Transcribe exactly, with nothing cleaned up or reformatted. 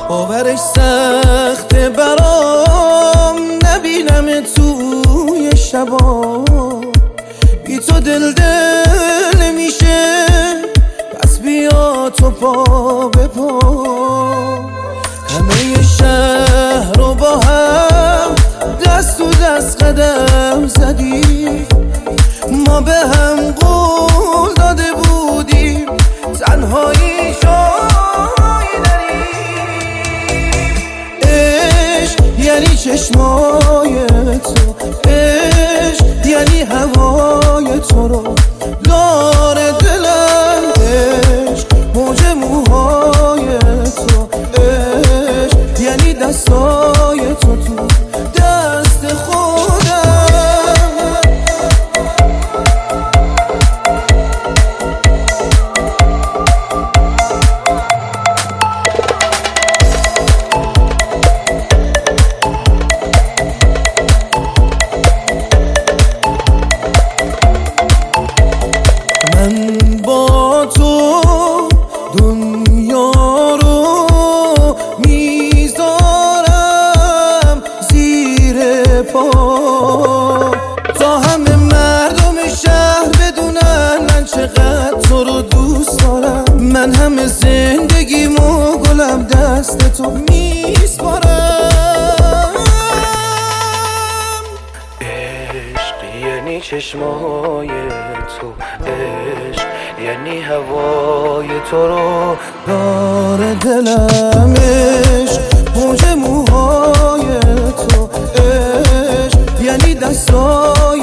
باورش سخته برام نبینم توی شبا، بی تو دل دل میشه، پس بیا تو پا به پا. همه شهر رو با هم دست تو دست قدم زدیم، ما به هم قول داده بودیم تنهایی شای داریم. عشق یعنی چشمای تو، عشق یعنی هوای تو رو دار دلم، عشق موج موهای تو، عشق یعنی دستای تو تو دست خودم. من با تو دنیا رو میذارم زیر پا، تا همه مردم شهر بدونن من چقدر تو رو دوست دارم. من همه زندگیمو گلم دست تو میسپارم. عشق یعنی چشمای تو، عشق یعنی هوای تو رو دار دلم، عشق موج موهای تو، عشق یعنی دستای